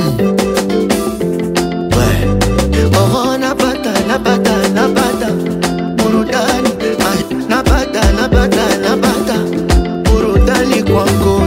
Oh, napata burudani. Napata burudani kwako.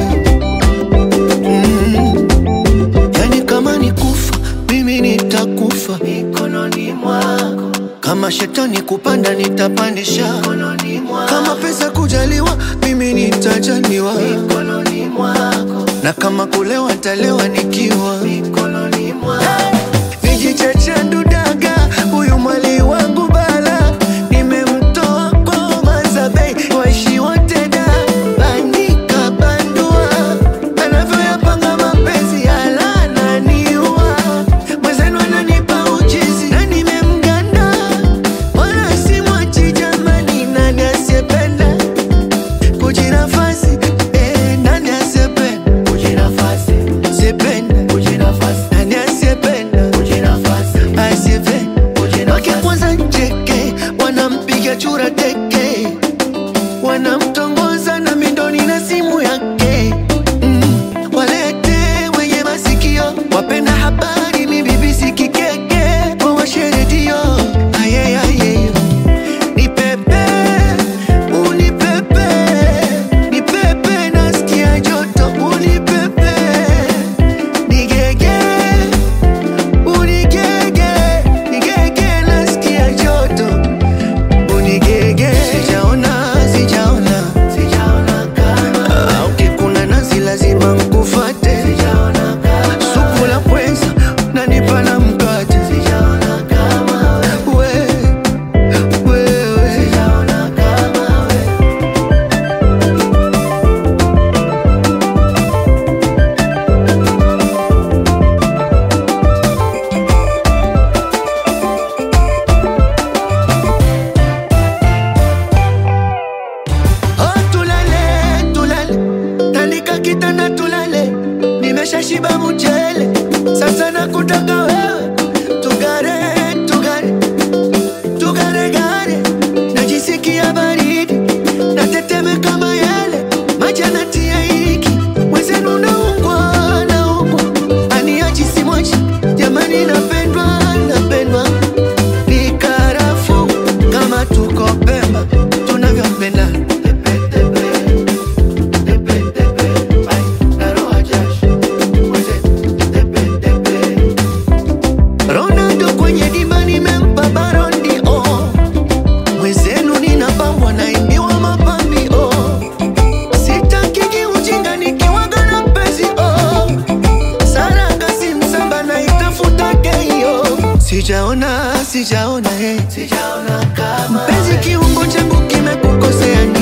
Yani kama ni kufa, mimi nitakufa mikononi mwako. Kama shetani kupanda, nitapandisha mikononi mwako. Kama pesa kujaliwa, mimi nitajaliwa mikononi mwako. Na kama kulewa, nitalewa nikiwa mikononi mwako. Nijichacha ndudaga, huyu mwali wangu bala. Nimemtoa kwa mazabei, waishi wote da. Bandika bandua, anavyoyapanga mapenzi ananiua. Mwenzenu ananipa uchizi, na nimemganda. Wala simwachi jamani, nani asiyependa kujinafasi? Nani asiyependa kujinafasi? Sipenda kujinafasi. Nani asiyependa kujinafasi? Asiyependa. Wakikwanza njeke, wanampiga chura teke. Wanamtongoza na mindoni na simu yake. Walete wenye masikio, wapenda habari, mi BBC kikeke. Wawashe redio, aye. Nipepe, unipepe. Nipepe, nasikia joto. Unipepe, nigege. Unigege, nasikia joto. Unigege. Sijaona kama ukikuna nazi lazima mkufate. Supu la pweza, unanipa na mkate. Sijaona kama wewe. Sijaona kama Oh, tulale, tandika kitanda tulale. Nimeshashiba mchele, sasa nakutaka wewe. Tugare, najisikia baridi, nateteme kama yale maji yanatia hiki. Mwenzenu naungwa, aniachi simwachi. Jamani napendwa. Ni karafu kama tuko Pemba, tunavyopenda. Ronaldo kwenye dimba nimempa Ballon d'Or. Mwenzenu ninapambwa naimbiwa mapambi Sitakiki ujinga nikiwaga na mpenzi Saranga simsamba na itafuta keyo. Sijaona kama mpenzi kiungo changu kimekukosea.